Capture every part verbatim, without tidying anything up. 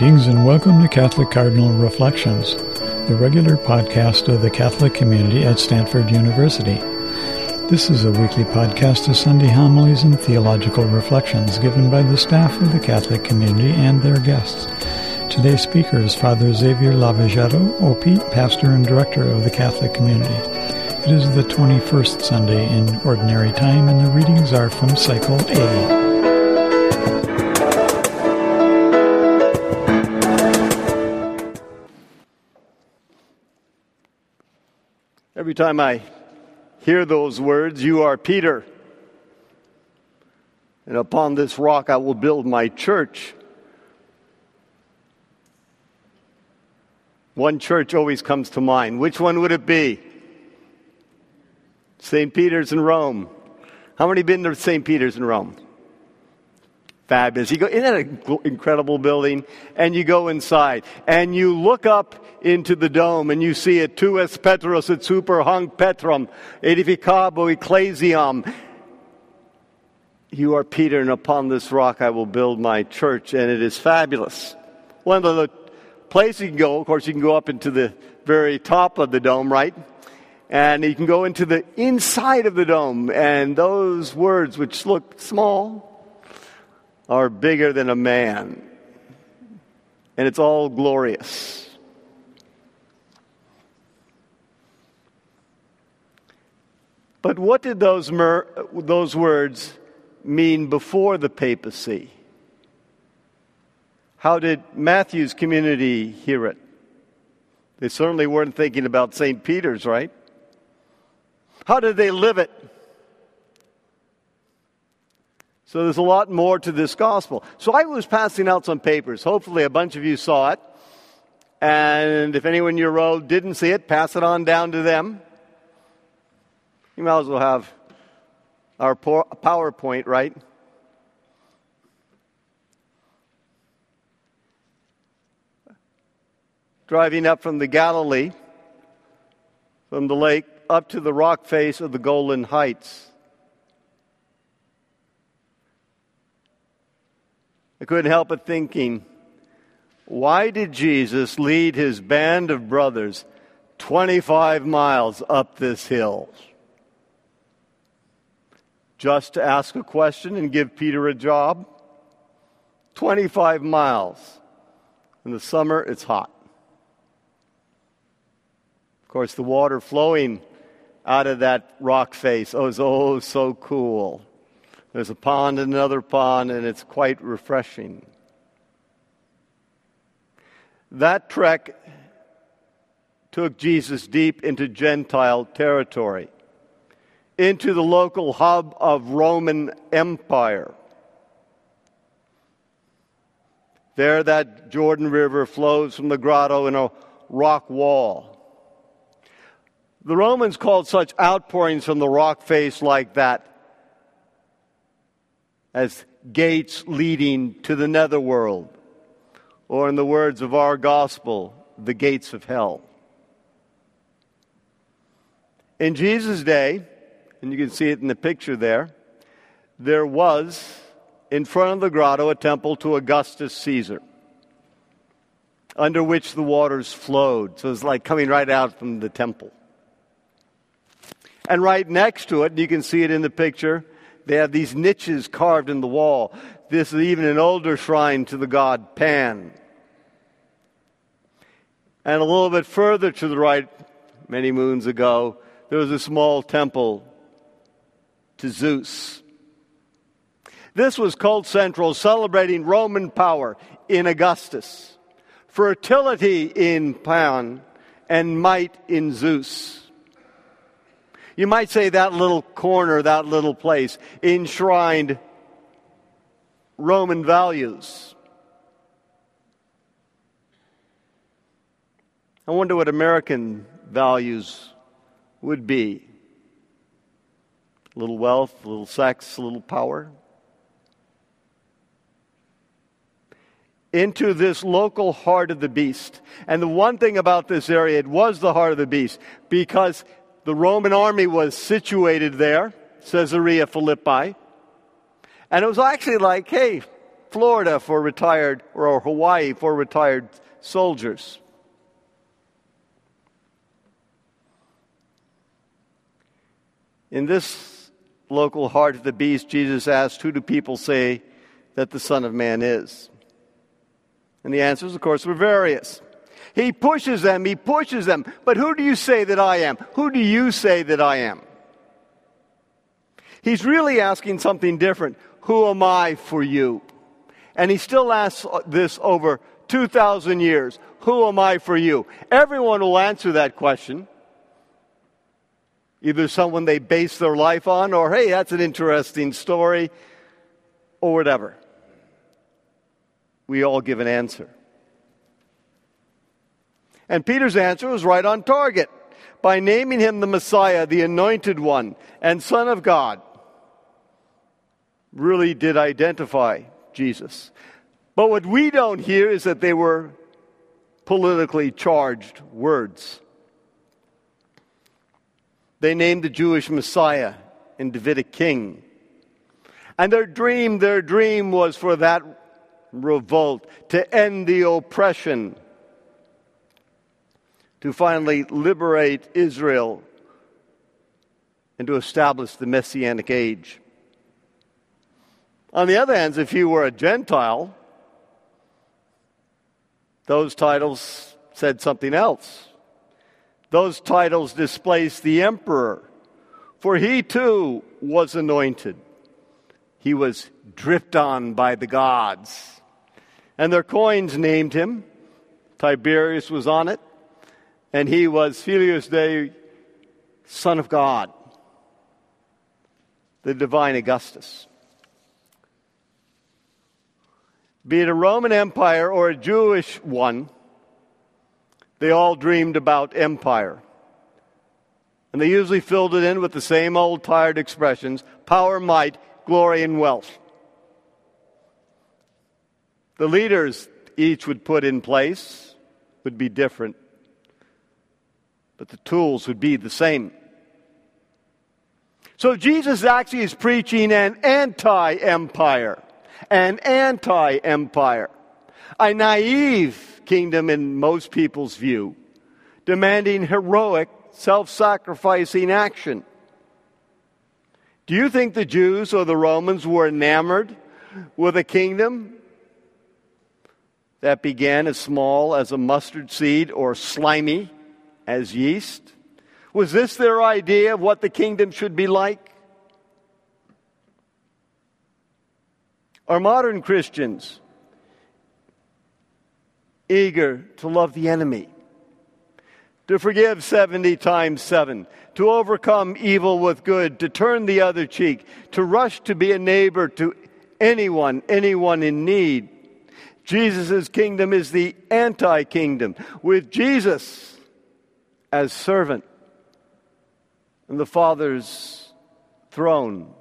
Greetings and welcome to Catholic Cardinal Reflections, the regular podcast of the Catholic community at Stanford University. This is a weekly podcast of Sunday homilies and theological reflections given by the staff of the Catholic community and their guests. Today's speaker is Father Xavier Lavagetto, O P, pastor and director of the Catholic community. It is the twenty-first Sunday in Ordinary Time, and the readings are from Cycle A. Every time I hear those words, "You are Peter, and upon this rock I will build my church," one church always comes to mind. Which one would it be? Saint Peter's in Rome. How many been to Saint Peter's in Rome? Fabulous. You go, isn't that an incredible building? And you go inside, and you look up into the dome, and you see it, "Tu es Petros et super hanc Petrum, edificabo ecclesiam." You are Peter, and upon this rock I will build my church, and it is fabulous. One of the places you can go, of course, you can go up into the very top of the dome, right? And you can go into the inside of the dome, and those words, which look small, are bigger than a man. And it's all glorious. But what did those mer- those words mean before the papacy? How did Matthew's community hear it? They certainly weren't thinking about Saint Peter's, right? How did they live it? So there's a lot more to this gospel. So I was passing out some papers. Hopefully a bunch of you saw it. And if anyone in your row didn't see it, pass it on down to them. You might as well have our PowerPoint, right? Driving up from the Galilee, from the lake, up to the rock face of the Golan Heights. I couldn't help but thinking, why did Jesus lead his band of brothers twenty-five miles up this hill? Just to ask a question and give Peter a job? twenty-five miles. In the summer, it's hot. Of course, the water flowing out of that rock face, oh, it's oh so cool. There's a pond and another pond, and it's quite refreshing. That trek took Jesus deep into Gentile territory, into the local hub of Roman Empire. There, that Jordan River flows from the grotto in a rock wall. The Romans called such outpourings from the rock face like that as gates leading to the netherworld, or in the words of our gospel, the gates of hell. In Jesus' day, and you can see it in the picture there, there was, in front of the grotto, a temple to Augustus Caesar, under which the waters flowed. So it's like coming right out from the temple. And right next to it, you can see it in the picture, they have these niches carved in the wall. This is even an older shrine to the god Pan. And a little bit further to the right, many moons ago, there was a small temple to Zeus. This was cult central, celebrating Roman power in Augustus, fertility in Pan, and might in Zeus. You might say that little corner, that little place, enshrined Roman values. I wonder what American values would be. A little wealth, a little sex, a little power. Into this local heart of the beast. And the one thing about this area, it was the heart of the beast, because the Roman army was situated there, Caesarea Philippi. And it was actually like, hey, Florida for retired, or Hawaii for retired soldiers. In this local Heart of the Beast, Jesus asked, who do people say that the Son of Man is? And the answers, of course, were various. He pushes them, he pushes them. But who do you say that I am? Who do you say that I am? He's really asking something different. Who am I for you? And he still asks this over two thousand years. Who am I for you? Everyone will answer that question. Either someone they base their life on, or, hey, that's an interesting story, or whatever. We all give an answer. And Peter's answer was right on target. By naming him the Messiah, the Anointed One, and Son of God, really did identify Jesus. But what we don't hear is that they were politically charged words. They named the Jewish Messiah and Davidic king. And their dream, their dream was for that revolt, to end the oppression, to finally liberate Israel, and to establish the Messianic age. On the other hand, if you were a Gentile, those titles said something else. Those titles displaced the emperor, for he too was anointed. He was dripped on by the gods. And their coins named him. Tiberius was on it. And he was Filius Dei, Son of God, the divine Augustus. Be it a Roman Empire or a Jewish one, they all dreamed about empire. And they usually filled it in with the same old tired expressions: power, might, glory, and wealth. The leaders each would put in place would be different, but the tools would be the same. So Jesus actually is preaching an anti-empire, an anti-empire, a naive kingdom in most people's view, demanding heroic, self-sacrificing action. Do you think the Jews or the Romans were enamored with a kingdom that began as small as a mustard seed or slimy as yeast? Was this their idea of what the kingdom should be like? Are modern Christians eager to love the enemy, to forgive seventy times seven, to overcome evil with good, to turn the other cheek, to rush to be a neighbor to anyone, anyone in need? Jesus' kingdom is the anti-kingdom, with Jesus as servant and the Father's throne,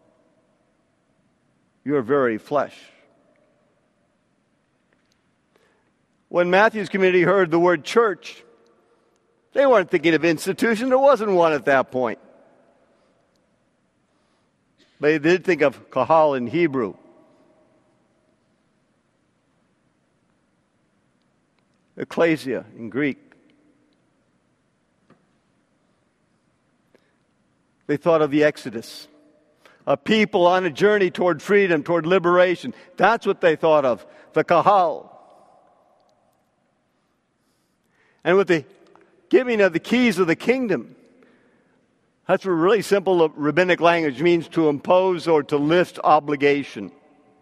your very flesh. When Matthew's community heard the word church, they weren't thinking of institution. There wasn't one at that point. They did think of kahal in Hebrew. Ecclesia in Greek. They thought of the Exodus, a people on a journey toward freedom, toward liberation. That's what they thought of, the kahal. And with the giving of the keys of the kingdom, that's what really simple rabbinic language means: to impose or to lift obligation.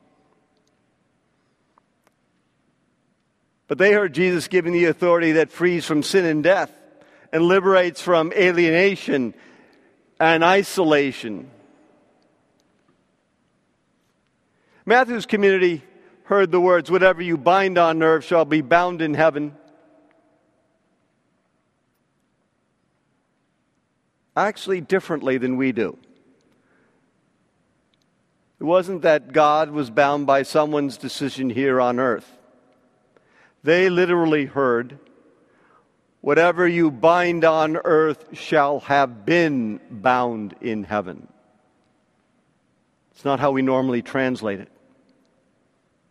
But they heard Jesus giving the authority that frees from sin and death and liberates from alienation and isolation. Matthew's community heard the words, "Whatever you bind on earth shall be bound in heaven." Actually differently than we do. It wasn't that God was bound by someone's decision here on earth. They literally heard, "Whatever you bind on earth shall have been bound in heaven." It's not how we normally translate it.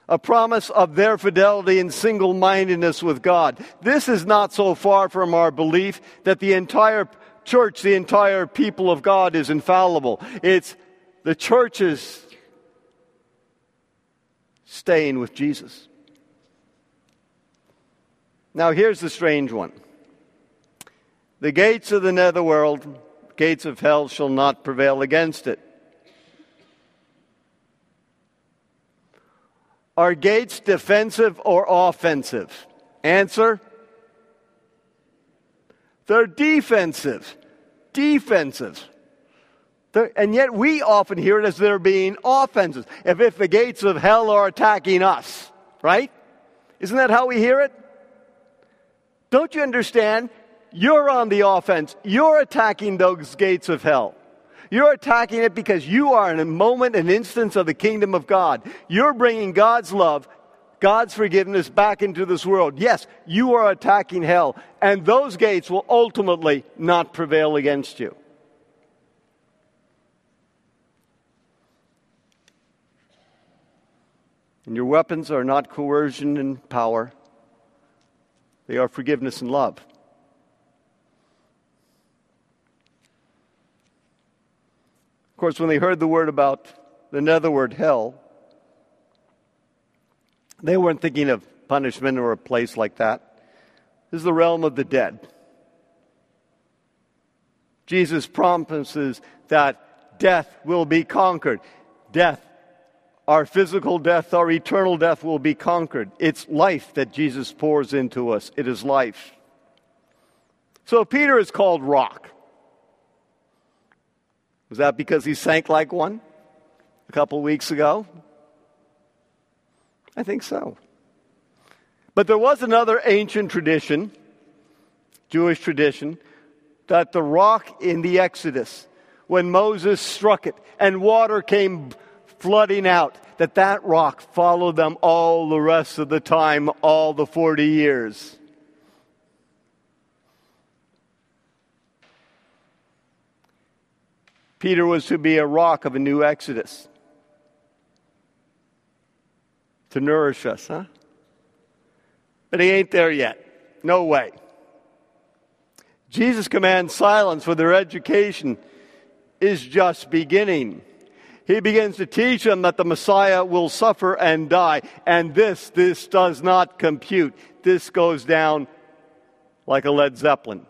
a promise of their fidelity and single-mindedness with God. This is not so far from our belief that the entire church, the entire people of God is infallible. It's the church's staying with Jesus. Now here's the strange one. The gates of the netherworld, gates of hell, shall not prevail against it. Are gates defensive or offensive? Answer: they're defensive. Defensive. They're, and yet we often hear it as they're being offensive. If, if the gates of hell are attacking us, right? Isn't that how we hear it? Don't you understand? You're on the offense. You're attacking those gates of hell. You're attacking it because you are in a moment, an instance of the kingdom of God. You're bringing God's love, God's forgiveness back into this world. Yes, you are attacking hell, and those gates will ultimately not prevail against you. And your weapons are not coercion and power. They are forgiveness and love. Of course, when they heard the word about the netherworld, hell, they weren't thinking of punishment or a place like that. This is the realm of the dead. Jesus promises that death will be conquered. Death, our physical death, our eternal death will be conquered. It's life that Jesus pours into us. It is life. So Peter is called rock. Was that because he sank like one a couple weeks ago? I think so. But there was another ancient tradition, Jewish tradition, that the rock in the Exodus, when Moses struck it and water came flooding out, that that rock followed them all the rest of the time, all the forty years. Peter was to be a rock of a new Exodus. To nourish us, huh? But he ain't there yet. No way. Jesus commands silence for their education is just beginning. He begins to teach them that the Messiah will suffer and die. And this, this does not compute. This goes down like a Led Zeppelin.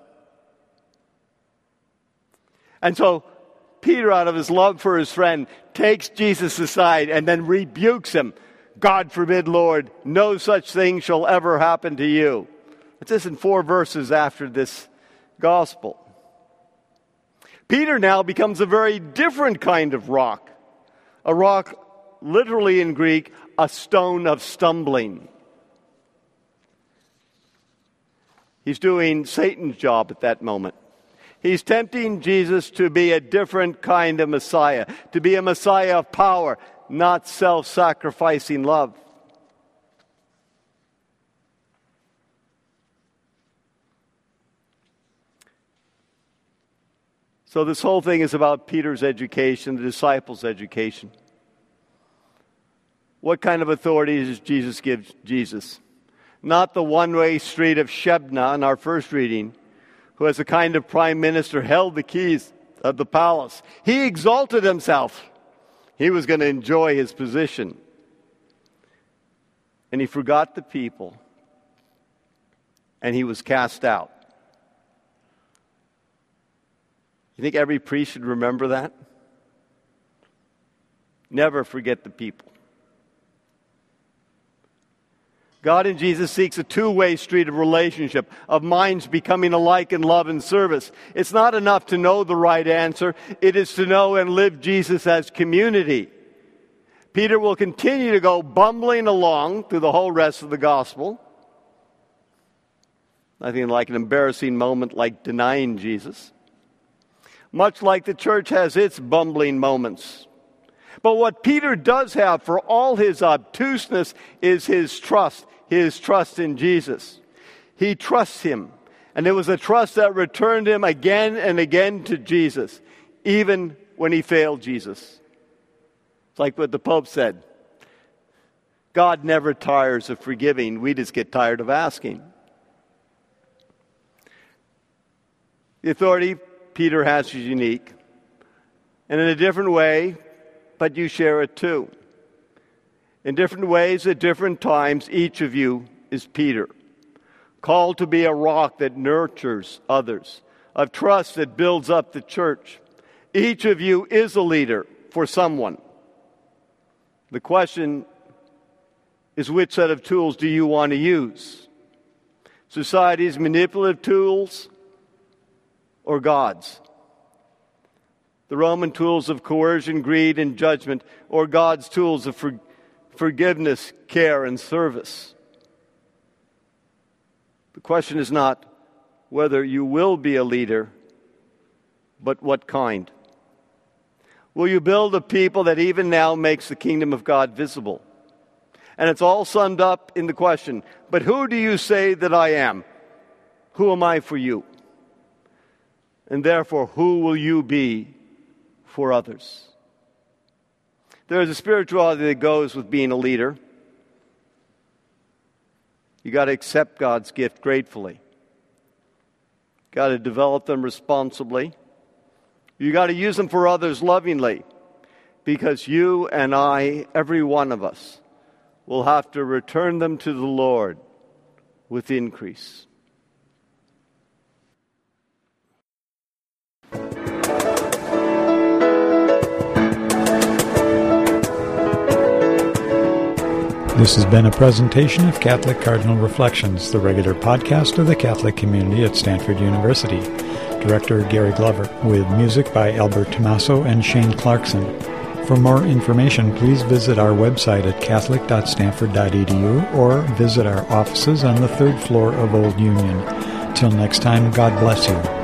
And so Peter, out of his love for his friend, takes Jesus aside and then rebukes him. God forbid, Lord, no such thing shall ever happen to you. It's just in four verses after this gospel. Peter now becomes a very different kind of rock. A rock, literally in Greek, a stone of stumbling. He's doing Satan's job at that moment. He's tempting Jesus to be a different kind of Messiah, to be a Messiah of power, not self-sacrificing love. So this whole thing is about Peter's education, the disciples' education. What kind of authority does Jesus give Jesus? Not the one-way street of Shebna in our first reading, who as a kind of prime minister held the keys of the palace. He exalted himself. He was going to enjoy his position. And he forgot the people. And he was cast out. You think every priest should remember that? Never forget the people. God in Jesus seeks a two-way street of relationship, of minds becoming alike in love and service. It's not enough to know the right answer. It is to know and live Jesus as community. Peter will continue to go bumbling along through the whole rest of the gospel. Nothing like an embarrassing moment like denying Jesus. Much like the church has its bumbling moments. But what Peter does have, for all his obtuseness, is his trust, his trust in Jesus. He trusts him. And it was a trust that returned him again and again to Jesus, even when he failed Jesus. It's like what the Pope said. God never tires of forgiving. We just get tired of asking. The authority Peter has is unique. And in a different way, but you share it too. In different ways, at different times, each of you is Peter, called to be a rock that nurtures others, of trust that builds up the church. Each of you is a leader for someone. The question is, which set of tools do you want to use? Society's manipulative tools or God's? The Roman tools of coercion, greed, and judgment, or God's tools of for, forgiveness, care, and service? The question is not whether you will be a leader, but what kind. Will you build a people that even now makes the kingdom of God visible? And it's all summed up in the question, but who do you say that I am? Who am I for you? And therefore, who will you be for others? There is a spirituality that goes with being a leader. You got to accept God's gift gratefully. Got to develop them responsibly. You got to use them for others lovingly, because you and I, every one of us, will have to return them to the Lord with increase. This has been a presentation of Catholic Cardinal Reflections, the regular podcast of the Catholic community at Stanford University. Director Gary Glover, with music by Albert Tommaso and Shane Clarkson. For more information, please visit our website at catholic dot stanford dot e d u or visit our offices on the third floor of Old Union. Till next time, God bless you.